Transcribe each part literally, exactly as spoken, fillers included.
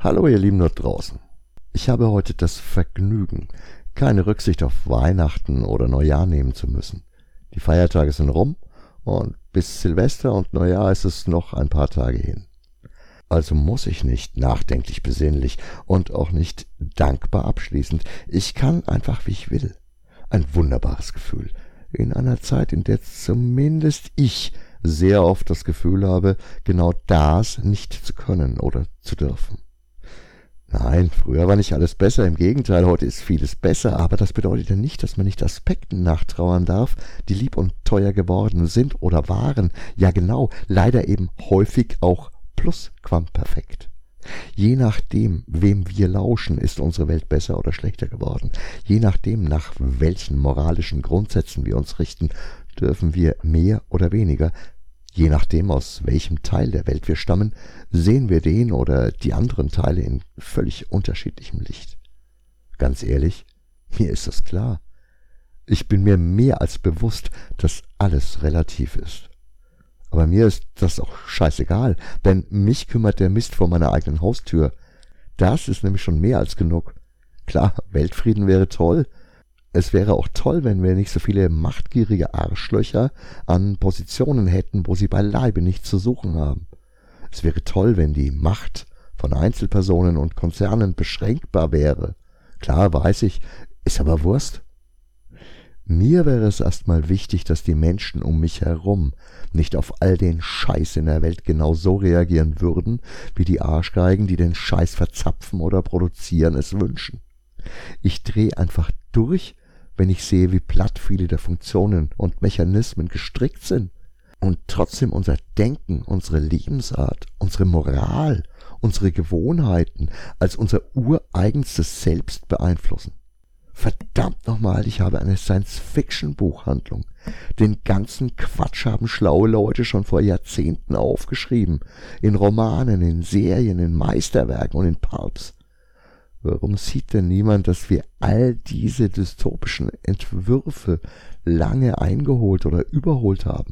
Hallo ihr Lieben dort draußen. Ich habe heute das Vergnügen, keine Rücksicht auf Weihnachten oder Neujahr nehmen zu müssen. Die Feiertage sind rum und bis Silvester und Neujahr ist es noch ein paar Tage hin. Also muss ich nicht nachdenklich besinnlich und auch nicht dankbar abschließend. Ich kann einfach, wie ich will. Ein wunderbares Gefühl. In einer Zeit, in der zumindest ich sehr oft das Gefühl habe, genau das nicht zu können oder zu dürfen. Nein, früher war nicht alles besser, im Gegenteil, heute ist vieles besser, aber das bedeutet ja nicht, dass man nicht Aspekten nachtrauern darf, die lieb und teuer geworden sind oder waren, ja genau, leider eben häufig auch plusquamperfekt. Je nachdem, wem wir lauschen, ist unsere Welt besser oder schlechter geworden. Je nachdem, nach welchen moralischen Grundsätzen wir uns richten, dürfen wir mehr oder weniger. Je nachdem, aus welchem Teil der Welt wir stammen, sehen wir den oder die anderen Teile in völlig unterschiedlichem Licht. Ganz ehrlich, mir ist das klar. Ich bin mir mehr als bewusst, dass alles relativ ist. Aber mir ist das auch scheißegal, denn mich kümmert der Mist vor meiner eigenen Haustür. Das ist nämlich schon mehr als genug. Klar, Weltfrieden wäre toll. Es wäre auch toll, wenn wir nicht so viele machtgierige Arschlöcher an Positionen hätten, wo sie beileibe nichts zu suchen haben. Es wäre toll, wenn die Macht von Einzelpersonen und Konzernen beschränkbar wäre. Klar, weiß ich, ist aber Wurst. Mir wäre es erstmal wichtig, dass die Menschen um mich herum nicht auf all den Scheiß in der Welt genau so reagieren würden, wie die Arschgeigen, die den Scheiß verzapfen oder produzieren, es wünschen. Ich drehe einfach durch, wenn ich sehe, wie platt viele der Funktionen und Mechanismen gestrickt sind und trotzdem unser Denken, unsere Lebensart, unsere Moral, unsere Gewohnheiten als unser ureigenstes Selbst beeinflussen. Verdammt nochmal, ich habe eine Science-Fiction-Buchhandlung. Den ganzen Quatsch haben schlaue Leute schon vor Jahrzehnten aufgeschrieben. In Romanen, in Serien, in Meisterwerken und in Pulps. Warum sieht denn niemand, dass wir all diese dystopischen Entwürfe lange eingeholt oder überholt haben?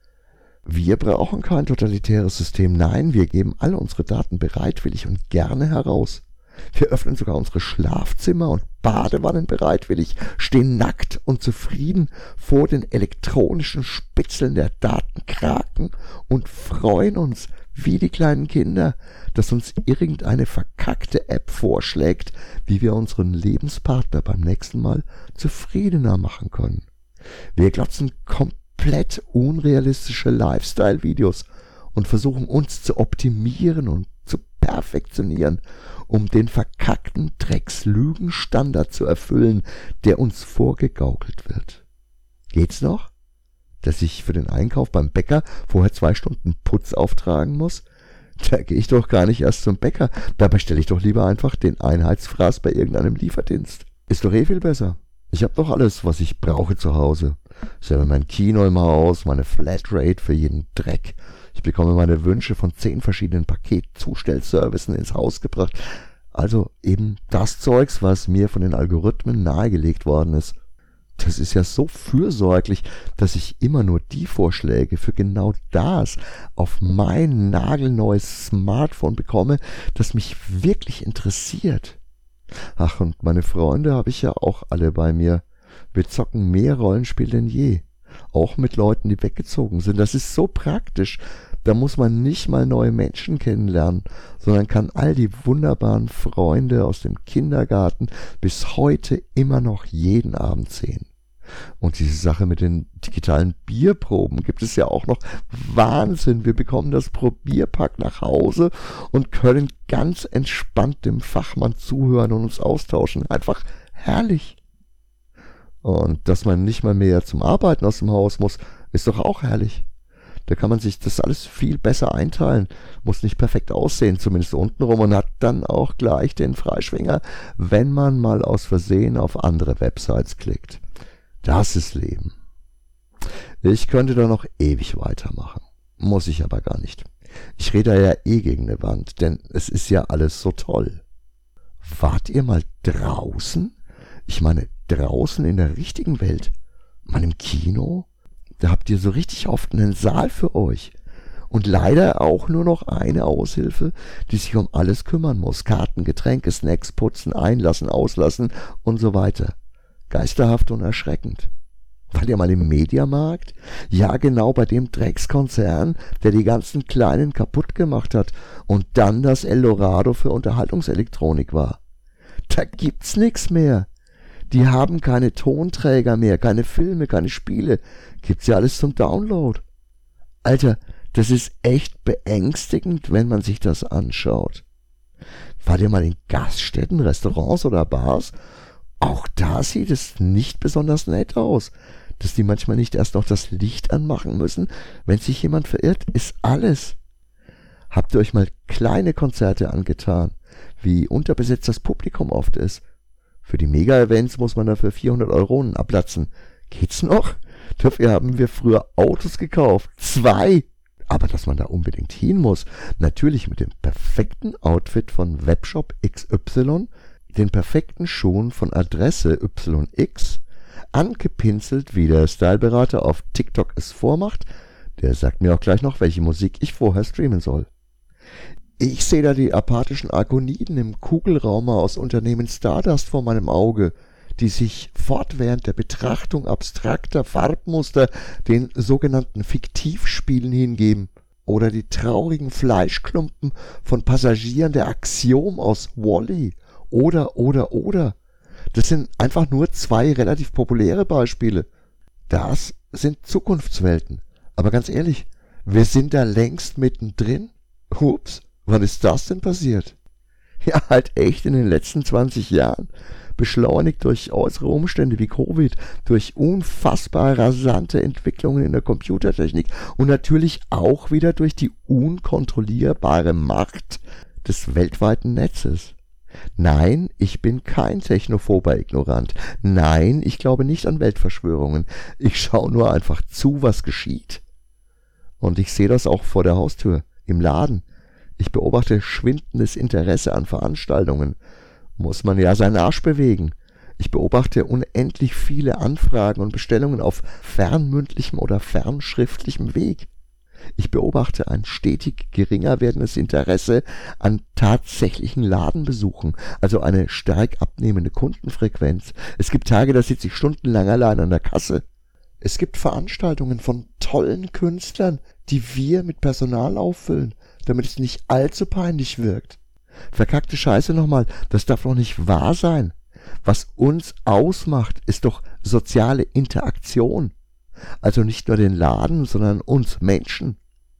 Wir brauchen kein totalitäres System. Nein, wir geben alle unsere Daten bereitwillig und gerne heraus. Wir öffnen sogar unsere Schlafzimmer und Badewannen bereitwillig, stehen nackt und zufrieden vor den elektronischen Spitzeln der Datenkraken und freuen uns, wie die kleinen Kinder, dass uns irgendeine verkackte App vorschlägt, wie wir unseren Lebenspartner beim nächsten Mal zufriedener machen können. Wir glotzen komplett unrealistische Lifestyle-Videos und versuchen uns zu optimieren und zu perfektionieren, um den verkackten Drecks-Lügenstandard zu erfüllen, der uns vorgegaukelt wird. Geht's noch? Dass ich für den Einkauf beim Bäcker vorher zwei Stunden Putz auftragen muss? Da gehe ich doch gar nicht erst zum Bäcker. Da bestelle ich doch lieber einfach den Einheitsfraß bei irgendeinem Lieferdienst. Ist doch eh viel besser. Ich habe doch alles, was ich brauche zu Hause. Ich habe mein Kino im Haus, meine Flatrate für jeden Dreck. Ich bekomme meine Wünsche von zehn verschiedenen Paketzustellservicen ins Haus gebracht. Also eben das Zeugs, was mir von den Algorithmen nahegelegt worden ist. Das ist ja so fürsorglich, dass ich immer nur die Vorschläge für genau das auf mein nagelneues Smartphone bekomme, das mich wirklich interessiert. Ach, und meine Freunde habe ich ja auch alle bei mir. Wir zocken mehr Rollenspiel denn je. Auch mit Leuten, die weggezogen sind. Das ist so praktisch. Da muss man nicht mal neue Menschen kennenlernen, sondern kann all die wunderbaren Freunde aus dem Kindergarten bis heute immer noch jeden Abend sehen. Und diese Sache mit den digitalen Bierproben gibt es ja auch noch. Wahnsinn, wir bekommen das Probierpack nach Hause und können ganz entspannt dem Fachmann zuhören und uns austauschen. Einfach herrlich. Und dass man nicht mal mehr zum Arbeiten aus dem Haus muss, ist doch auch herrlich. Da kann man sich das alles viel besser einteilen, muss nicht perfekt aussehen, zumindest untenrum, und hat dann auch gleich den Freischwinger, wenn man mal aus Versehen auf andere Websites klickt. Das ist Leben. Ich könnte da noch ewig weitermachen, muss ich aber gar nicht. Ich rede ja eh gegen eine Wand, denn es ist ja alles so toll. Wart ihr mal draußen? Ich meine, draußen in der richtigen Welt? Mal im Kino? Da habt ihr so richtig oft einen Saal für euch. Und leider auch nur noch eine Aushilfe, die sich um alles kümmern muss. Karten, Getränke, Snacks, putzen, einlassen, auslassen und so weiter. Geisterhaft und erschreckend. Wart ihr mal im Mediamarkt? Ja, genau, bei dem Dreckskonzern, der die ganzen Kleinen kaputt gemacht hat und dann das Eldorado für Unterhaltungselektronik war. Da gibt's nix mehr. Die haben keine Tonträger mehr, keine Filme, keine Spiele. Gibt's ja alles zum Download. Alter, das ist echt beängstigend, wenn man sich das anschaut. Wart ihr mal in Gaststätten, Restaurants oder Bars? Auch da sieht es nicht besonders nett aus. Dass die manchmal nicht erst noch das Licht anmachen müssen, wenn sich jemand verirrt, ist alles. Habt ihr euch mal kleine Konzerte angetan, wie unterbesetzt das Publikum oft ist? Für die Mega-Events muss man dafür vierhundert Euronen ablatzen. Geht's noch? Dafür haben wir früher Autos gekauft. Zwei! Aber dass man da unbedingt hin muss, natürlich mit dem perfekten Outfit von Webshop X Y, den perfekten Schuhen von Adresse Y X, angepinselt, wie der Styleberater auf TikTok es vormacht, der sagt mir auch gleich noch, welche Musik ich vorher streamen soll. Ich sehe da die apathischen Argoniden im Kugelraum aus Unternehmen Stardust vor meinem Auge, die sich fortwährend der Betrachtung abstrakter Farbmuster den sogenannten Fiktivspielen hingeben, oder die traurigen Fleischklumpen von Passagieren der Axiom aus Wall-E, oder, oder, oder. Das sind einfach nur zwei relativ populäre Beispiele. Das sind Zukunftswelten. Aber ganz ehrlich, wir sind da längst mittendrin. Ups, wann ist das denn passiert? Ja, halt echt in den letzten zwanzig Jahren. Beschleunigt durch äußere Umstände wie Covid, durch unfassbar rasante Entwicklungen in der Computertechnik und natürlich auch wieder durch die unkontrollierbare Macht des weltweiten Netzes. Nein, ich bin kein technophober Ignorant. Nein, ich glaube nicht an Weltverschwörungen. Ich schaue nur einfach zu, was geschieht. Und ich sehe das auch vor der Haustür, im Laden. Ich beobachte schwindendes Interesse an Veranstaltungen. Muss man ja seinen Arsch bewegen. Ich beobachte unendlich viele Anfragen und Bestellungen auf fernmündlichem oder fernschriftlichem Weg. Ich beobachte ein stetig geringer werdendes Interesse an tatsächlichen Ladenbesuchen, also eine stark abnehmende Kundenfrequenz. Es gibt Tage, da sitze ich stundenlang allein an der Kasse. Es gibt Veranstaltungen von tollen Künstlern, die wir mit Personal auffüllen, damit es nicht allzu peinlich wirkt. Verkackte Scheiße nochmal, das darf doch nicht wahr sein. Was uns ausmacht, ist doch soziale Interaktion. Also nicht nur den Laden, sondern uns Menschen.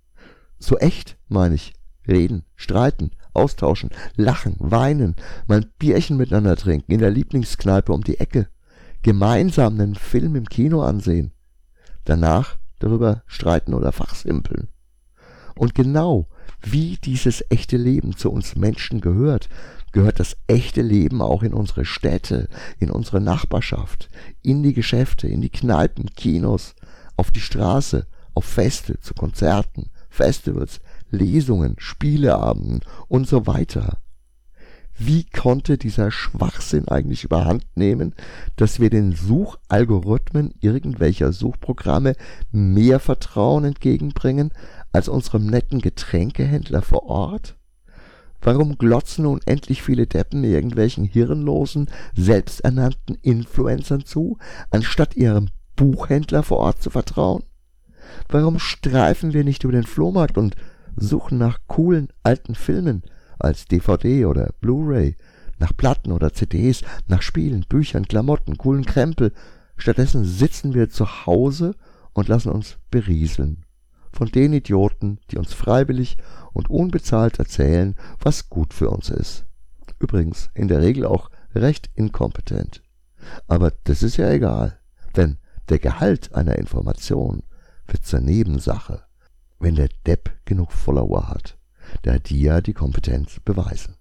So echt, meine ich. Reden, streiten, austauschen, lachen, weinen, mal ein Bierchen miteinander trinken, in der Lieblingskneipe um die Ecke, gemeinsam einen Film im Kino ansehen, danach darüber streiten oder fachsimpeln. Und genau wie dieses echte Leben zu uns Menschen gehört, gehört das echte Leben auch in unsere Städte, in unsere Nachbarschaft, in die Geschäfte, in die Kneipen, Kinos, auf die Straße, auf Feste, zu Konzerten, Festivals, Lesungen, Spieleabenden und so weiter. Wie konnte dieser Schwachsinn eigentlich überhand nehmen, dass wir den Suchalgorithmen irgendwelcher Suchprogramme mehr Vertrauen entgegenbringen als unserem netten Getränkehändler vor Ort? Warum glotzen unendlich viele Deppen irgendwelchen hirnlosen, selbsternannten Influencern zu, anstatt ihrem Buchhändler vor Ort zu vertrauen? Warum streifen wir nicht über den Flohmarkt und suchen nach coolen alten Filmen als D V D oder Blu-ray, nach Platten oder C Ds, nach Spielen, Büchern, Klamotten, coolen Krempel? Stattdessen sitzen wir zu Hause und lassen uns berieseln von den Idioten, die uns freiwillig und unbezahlt erzählen, was gut für uns ist. Übrigens in der Regel auch recht inkompetent. Aber das ist ja egal, denn der Gehalt einer Information wird zur Nebensache, wenn der Depp genug Follower hat, da die ja die Kompetenz beweisen.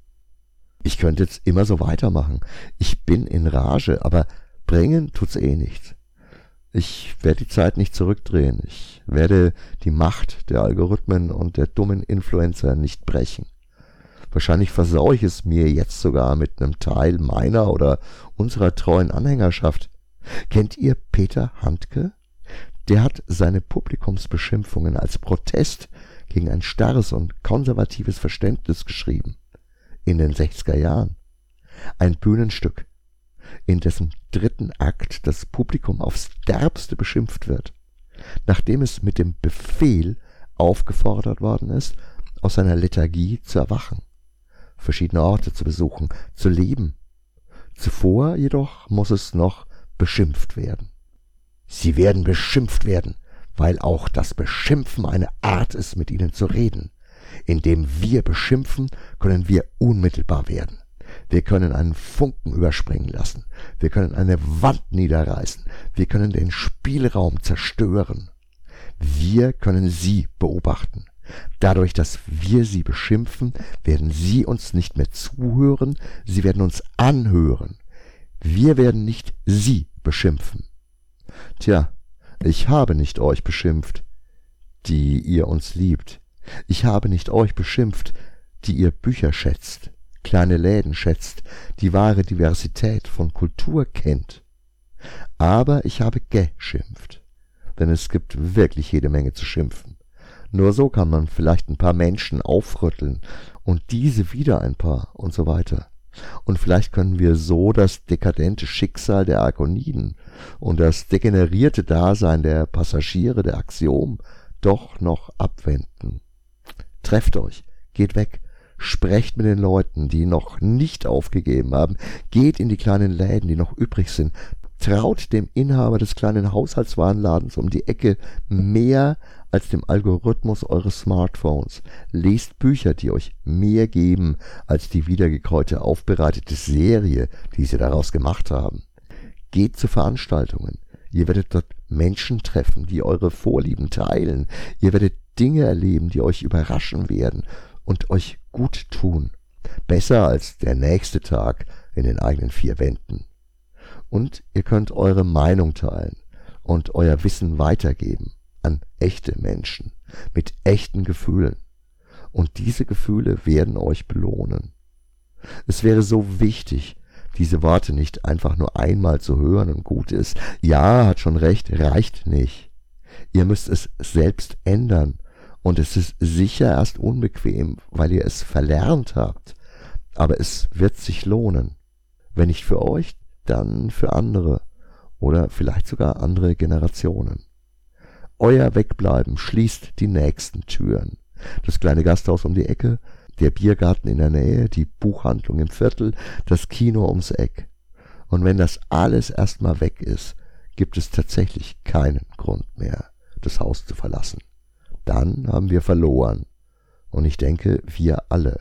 Ich könnte jetzt immer so weitermachen. Ich bin in Rage, aber bringen tut's eh nichts. Ich werde die Zeit nicht zurückdrehen. Ich werde die Macht der Algorithmen und der dummen Influencer nicht brechen. Wahrscheinlich versaue ich es mir jetzt sogar mit einem Teil meiner oder unserer treuen Anhängerschaft. Kennt ihr Peter Handke? Der hat seine Publikumsbeschimpfungen als Protest gegen ein starres und konservatives Verständnis geschrieben. In den sechziger Jahren. Ein Bühnenstück, in dessen dritten Akt das Publikum aufs Derbste beschimpft wird, nachdem es mit dem Befehl aufgefordert worden ist, aus seiner Lethargie zu erwachen, verschiedene Orte zu besuchen, zu leben. Zuvor jedoch muss es noch beschimpft werden. Sie werden beschimpft werden, weil auch das Beschimpfen eine Art ist, mit ihnen zu reden. Indem wir beschimpfen, können wir unmittelbar werden. Wir können einen Funken überspringen lassen. Wir können eine Wand niederreißen. Wir können den Spielraum zerstören. Wir können sie beobachten. Dadurch, dass wir sie beschimpfen, werden sie uns nicht mehr zuhören, sie werden uns anhören. Wir werden nicht sie beschimpfen. Tja, ich habe nicht euch beschimpft, die ihr uns liebt. Ich habe nicht euch beschimpft, die ihr Bücher schätzt, kleine Läden schätzt, die wahre Diversität von Kultur kennt. Aber ich habe geschimpft, denn es gibt wirklich jede Menge zu schimpfen. Nur so kann man vielleicht ein paar Menschen aufrütteln und diese wieder ein paar und so weiter. Und vielleicht können wir so das dekadente Schicksal der Arkoniden und das degenerierte Dasein der Passagiere der Axiom doch noch abwenden. Trefft euch, geht weg, sprecht mit den Leuten, die noch nicht aufgegeben haben, geht in die kleinen Läden, die noch übrig sind, traut dem Inhaber des kleinen Haushaltswarenladens um die Ecke mehr als dem Algorithmus eures Smartphones. Lest Bücher, die euch mehr geben als die wiedergekäute, aufbereitete Serie, die sie daraus gemacht haben. Geht zu Veranstaltungen. Ihr werdet dort Menschen treffen, die eure Vorlieben teilen. Ihr werdet Dinge erleben, die euch überraschen werden und euch gut tun. Besser als der nächste Tag in den eigenen vier Wänden. Und ihr könnt eure Meinung teilen und euer Wissen weitergeben an echte Menschen mit echten Gefühlen. Und diese Gefühle werden euch belohnen. Es wäre so wichtig, diese Worte nicht einfach nur einmal zu hören und gut ist. Ja, hat schon recht, reicht nicht. Ihr müsst es selbst ändern. Und es ist sicher erst unbequem, weil ihr es verlernt habt. Aber es wird sich lohnen. Wenn nicht für euch, dann für andere. Oder vielleicht sogar andere Generationen. Euer Wegbleiben schließt die nächsten Türen. Das kleine Gasthaus um die Ecke, der Biergarten in der Nähe, die Buchhandlung im Viertel, das Kino ums Eck. Und wenn das alles erstmal weg ist, gibt es tatsächlich keinen Grund mehr, das Haus zu verlassen. Dann haben wir verloren. Und ich denke, wir alle.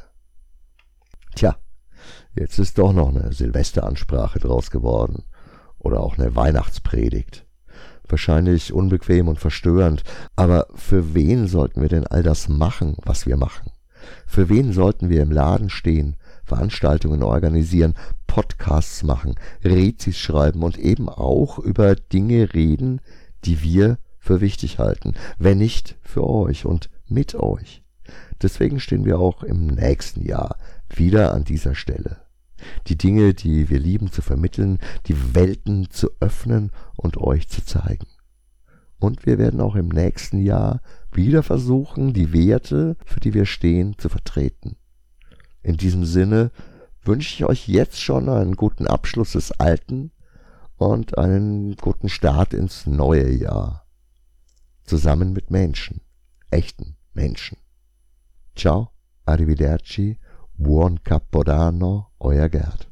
Tja, jetzt ist doch noch eine Silvesteransprache draus geworden. Oder auch eine Weihnachtspredigt. Wahrscheinlich unbequem und verstörend. Aber für wen sollten wir denn all das machen, was wir machen? Für wen sollten wir im Laden stehen, Veranstaltungen organisieren, Podcasts machen, Rezis schreiben und eben auch über Dinge reden, die wir für wichtig halten, wenn nicht für euch und mit euch. Deswegen stehen wir auch im nächsten Jahr wieder an dieser Stelle. Die Dinge, die wir lieben, zu vermitteln, die Welten zu öffnen und euch zu zeigen. Und wir werden auch im nächsten Jahr wieder versuchen, die Werte, für die wir stehen, zu vertreten. In diesem Sinne wünsche ich euch jetzt schon einen guten Abschluss des alten und einen guten Start ins neue Jahr. Zusammen mit Menschen, echten Menschen. Ciao, arrivederci, buon Capodanno, euer Gerd.